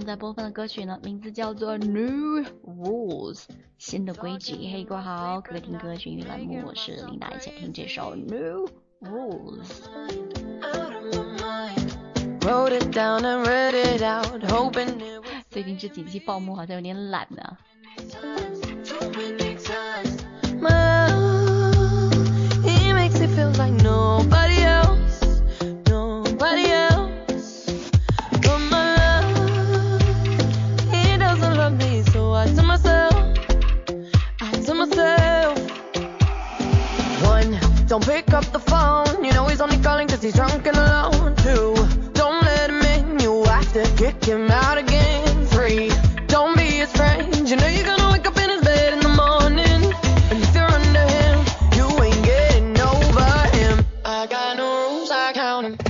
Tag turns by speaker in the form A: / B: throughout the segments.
A: 正在播放的歌曲呢，名字叫做 New Rules 新的规矩。嘿，各位好，各位听歌群语栏目，我是琳达，一起听这首 New Rules。 最近这几期报幕好像有点懒啊。
B: Don't pick up the phone, you know he's only calling cause he's drunk and alone. 2, don't let him in, you have to kick him out again. 3, don't be his friend, you know you're gonna wake up in his bed in the morning. And if you're under him, you ain't getting over him. I got no rules, I count him.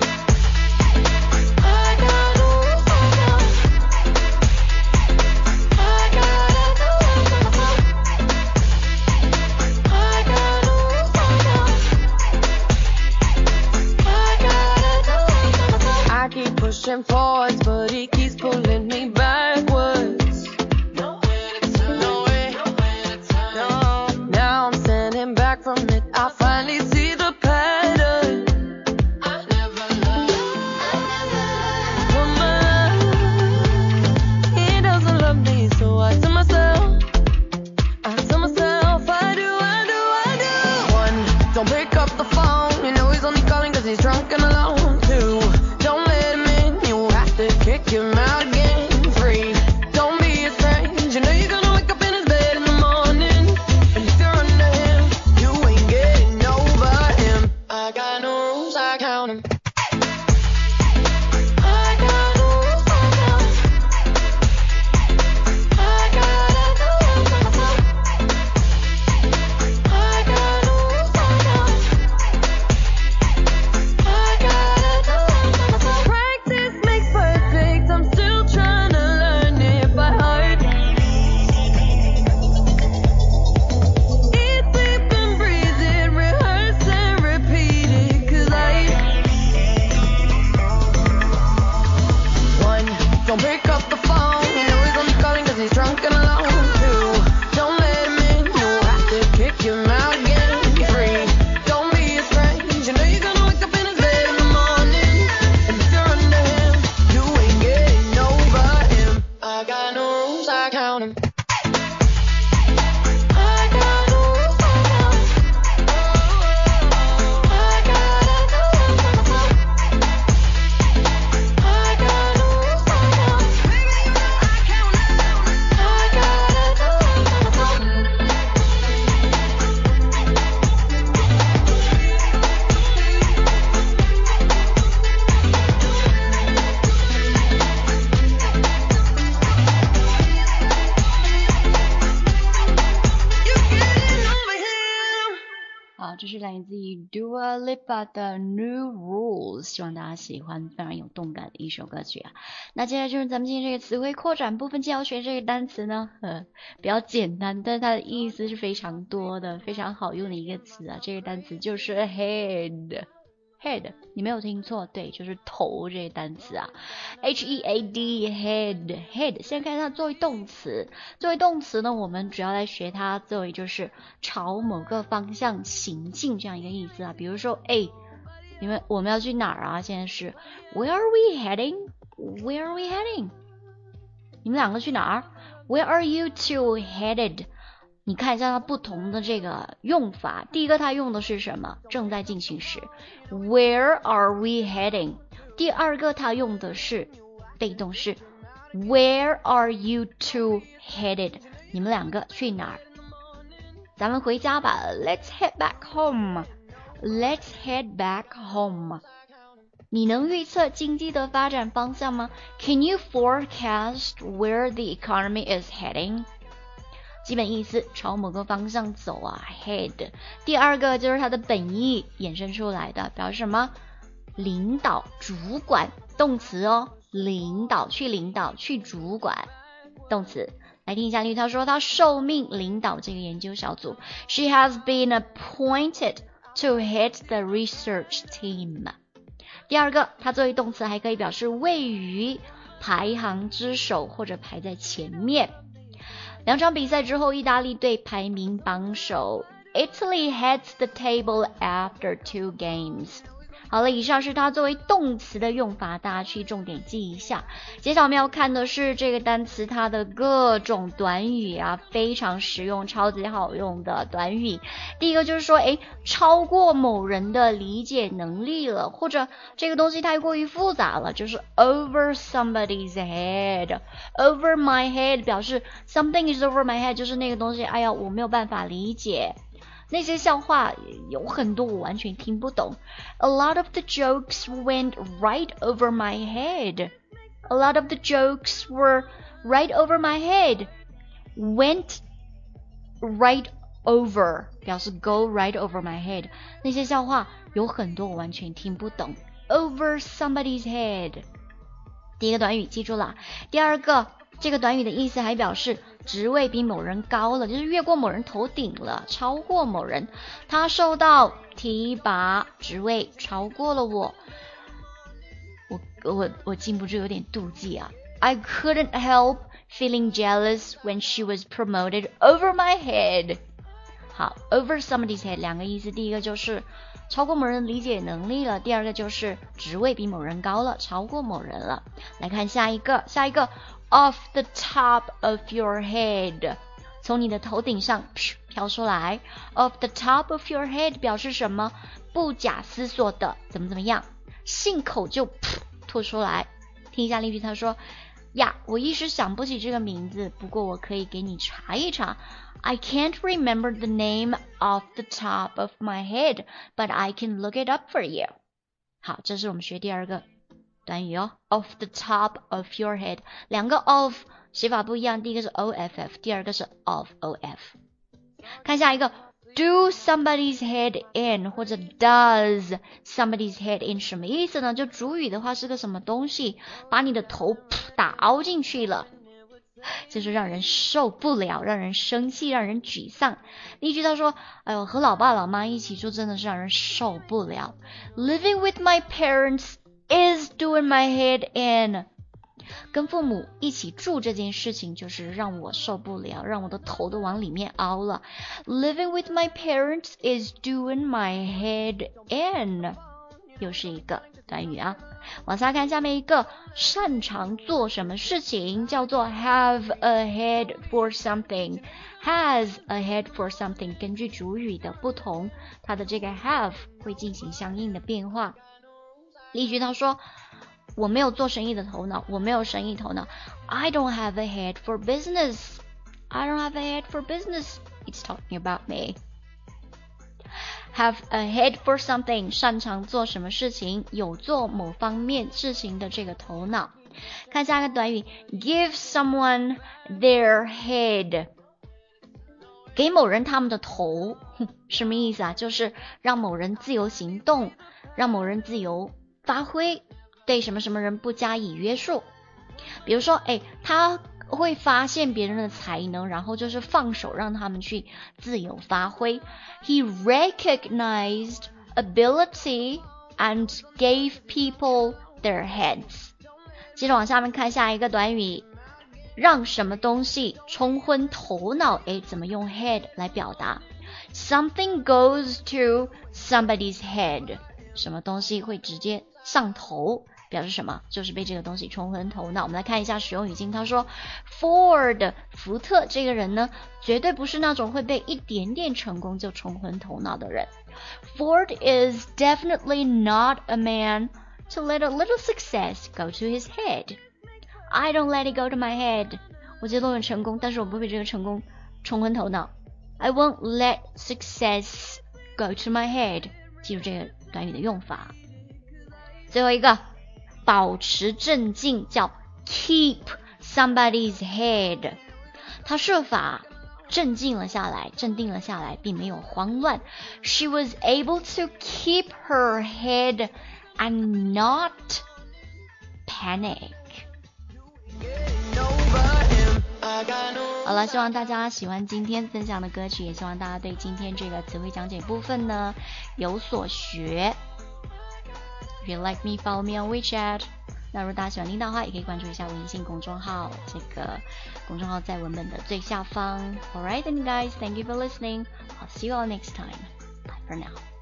B: Pushing forwards, but he keeps pulling me backwards. No way to turn, no way, no. Now I'm standing back from it, I finally see the pattern. I never loved woman. He doesn't love me, so I tell myself, I do. 1, don't pick up the phone, you know he's only calling cause he's drunk and alone. 2, kick him out again. 3, don't be his friend, you know you're gonna wake up in his bed in the morning. And if you're under him, you ain't getting over him. I got no rules, I count him. I got no rules, I count him. I got no rules, I count him. I got no rules, I count him. I got no rules, I count him. Practice makes perfect, I'm still trying to learn it by heart. Eat, sleep and breathe it, rehearse and repeat it, cause 1, don't pick up the phone, you know he's only calling cause he's drunk and alone. 2, don't let him in, you have to kick him out again. 3, don't be his friend, you know you're gonna wake up in his bed in the morning. And if you're under him, you ain't getting over him. I got no rules, I count him. I got no rules, I count him. I got no rules, I count him. I got no rules, I count him. Baby, you know I count him. I got no rules, I count him. You getting over him.
A: 好，这是来自于 Dua Lipa 的 New Rules， 希望大家喜欢，非常有动感的一首歌曲啊。那接下来就是咱们今天这个词汇扩展部分，要学这个单词呢，比较简单，但是它的意思是非常多的，非常好用的一个词啊。这个单词就是 head， 你没有听错，对，就是头这个单词啊 ，H-E-A-D head。现在看它作为动词，呢，我们主要来学它作为就是朝某个方向行进这样一个意思啊。比如说，我们要去哪儿啊？现在是 Where are we heading？ 你们两个去哪儿 ？Where are you two headed？你看一下它不同的这个用法，第一个它用的是什么？正在进行时 Where are we heading？ 第二个它用的是被动式 Where are you two headed？ 你们两个去哪儿？咱们回家吧 Let's head back home。 你能预测经济的发展方向吗？ Can you forecast where the economy is heading？基本意思朝某个方向走啊 head。 第二个就是它的本意衍生出来的，表示什么？领导主管，动词哦，领导去主管，动词。来听一下例句，他说他受命领导这个研究小组 She has been appointed to head the research team。 第二个它作为动词还可以表示位于排行之首或者排在前面。2场比赛之后，意大利队排名榜首。Italy heads the table after 2 games。好了，以上是它作为动词的用法，大家去重点记一下。接下来我们要看的是这个单词它的各种短语啊，非常实用、超级好用的短语。第一个就是说，超过某人的理解能力了，或者这个东西太过于复杂了，就是 over somebody's head。over my head 表示 something is over my head， 就是那个东西，哎呀，我没有办法理解。那些笑话有很多我完全听不懂。A lot of the jokes went right over my head. A lot of the jokes were right over my head. Went right over 表示 go right over my head。那些笑话有很多我完全听不懂。Over somebody's head。第一个短语记住了。第二个，这个短语的意思还表示职位比某人高了，就是越过某人头顶了，超过某人。他受到提拔，职位超过了我。我禁不住有点妒忌啊。I couldn't help feeling jealous when she was promoted over my head。好 ，over somebody's head 两个意思，第一个就是超过某人理解能力了，第二个就是职位比某人高了，超过某人了。来看下一个 off the top of your head， 从你的头顶上飘出来。off the top of your head 表示什么？不假思索的怎么样，信口就吐出来。听一下例句，他说呀，我一时想不起这个名字，不过我可以给你查一查。I can't remember the name off the top of my head, but I can look it up for you。 好，这是我们学第二个短语哦 ，off the top of your head。 两个 of 写法不一样，第一个是 off， 第二个是 off。 看下一个 do somebody's head in 或者 does somebody's head in 什么意思呢？就主语的话是个什么东西把你的头打凹进去了，就是让人受不了，让人生气，让人沮丧。例句他说，哎呦，和老爸老妈一起住真的是让人受不了。 Living with my parents is doing my head in。 跟父母一起住这件事情就是让我受不了，让我的头都往里面凹了。 Living with my parents is doing my head in。 又是一个短语啊。往下看下面一个，擅长做什么事情，叫做 have a head for something。 has a head for something 根据主语的不同，它的这个 have 会进行相应的变化。例句他说，我没有做生意的头脑，我没有生意头脑。 I don't have a head for business。 I don't have a head for business。 It's talking about me。 Have a head for something 擅长做什么事情，有做某方面事情的这个头脑。看下一个短语 give someone their head， 给某人他们的头。什么意思啊？就是让某人自由行动，让某人自由发挥，对什么什么人不加以约束。比如说他会发现别人的才能，然后就是放手让他们去自由发挥。 He recognized ability and gave people their heads。 接着往下面看下一个短语，让什么东西冲昏头脑，怎么用 head 来表达？ Something goes to somebody's head， 什么东西会直接上头，表示什么？就是被这个东西冲昏头脑。我们来看一下使用语境，他说 Ford 福特这个人呢，绝对不是那种会被一点点成功就冲昏头脑的人。 Ford is definitely not a man to let a little success go to his head。 I don't let it go to my head。 我觉得我很成功，但是我不会被这个成功冲昏头脑。 I won't let success go to my head。 记住这个短语的用法。最后一个保持镇静，叫 keep somebody's head。 他设法镇静了下来，镇定了下来，并没有慌乱。 She was able to keep her head and not panic。 好了，希望大家喜欢今天分享的歌曲，也希望大家对今天这个词汇讲解部分呢有所学。If you like me, follow me on WeChat. 那如果大家喜欢听到的话，也可以关注一下微信公众号，这个公众号在文本的最下方。Alright then guys, thank you for listening. I'll see you all next time. Bye for now.